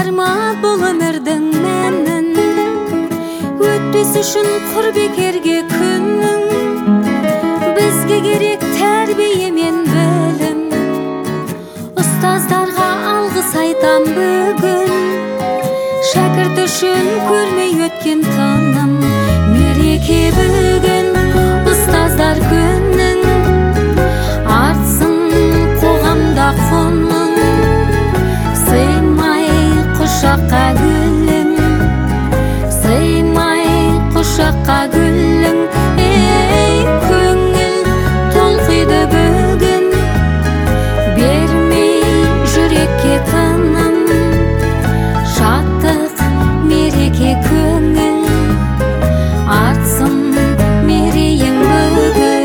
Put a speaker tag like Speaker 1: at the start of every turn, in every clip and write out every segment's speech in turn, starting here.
Speaker 1: Барма бұл өмірдің мәнін, өтпес үшін құр бекерге күнің. Бізге керек тәрбие мен білім, ұстаздарға алғыс айтам бүгін. Шәкірт үшін көрмей өткен таным, мереке бүгін ұстаздар күнің. Артсын қоғамда құның, сыймай құшаққа гүлің, сыймай құшаққа гүлің. Ей, көңіл толқиды бүгін, бермей жүрекке тыным. Шаттық мереке көңіл, артсын мерейің бүгін.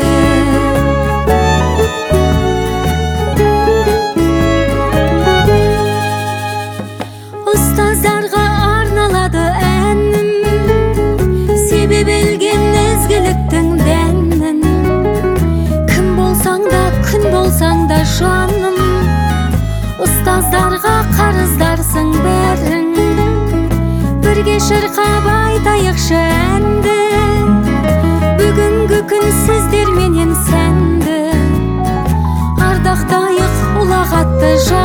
Speaker 1: Ұстаздарға арналады әнім, себебі білген ізгіліктің дәнін. Кім болсаң да, күн болсаң да жаным, ұстаздарға қарыздарсың бәрің. Бірге шырқап айтайықшы әнді, бүгінгі күн сіздерменен сәнді. Ардақтайық ұлағатты